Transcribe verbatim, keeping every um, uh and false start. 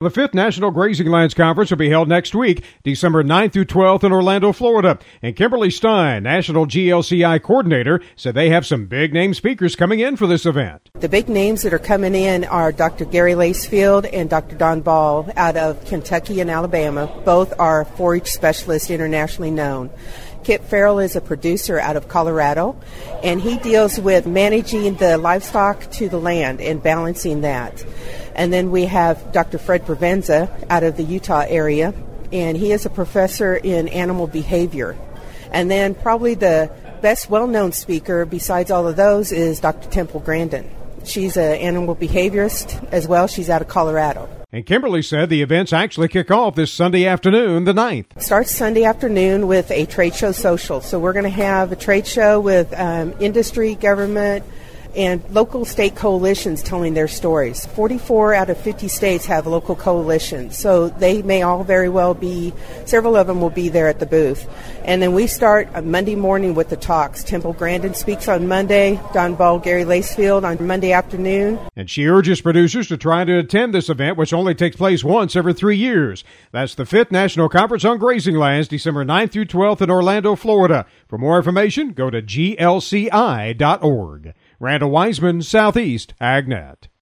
The fifth National Grazing Lands Conference will be held next week, December ninth through twelfth in Orlando, Florida. And Kimberly Stein, National G L C I Coordinator, said they have some big-name speakers coming in for this event. The big names that are coming in are Doctor Gary Lacefield and Doctor Don Ball out of Kentucky and Alabama. Both are four H specialists internationally known. Kip Farrell is a producer out of Colorado, and he deals with managing the livestock to the land and balancing that. And then we have Doctor Fred Provenza out of the Utah area, and he is a professor in animal behavior. And then probably the best well-known speaker besides all of those is Doctor Temple Grandin. She's an animal behaviorist as well. She's out of Colorado. And Kimberly said the events actually kick off this Sunday afternoon, the ninth. It starts Sunday afternoon with a trade show social. So we're going to have a trade show with um, industry, government, and local state coalitions telling their stories. forty-four out of fifty states have local coalitions, so they may all very well be, several of them will be there at the booth. And then we start on Monday morning with the talks. Temple Grandin speaks on Monday, Don Ball, Gary Lacefield on Monday afternoon. And she urges producers to try to attend this event, which only takes place once every three years. That's the fifth National Conference on Grazing Lands, December ninth through twelfth in Orlando, Florida. For more information, go to G L C I dot org. Randall Wiseman, Southeast AgNet.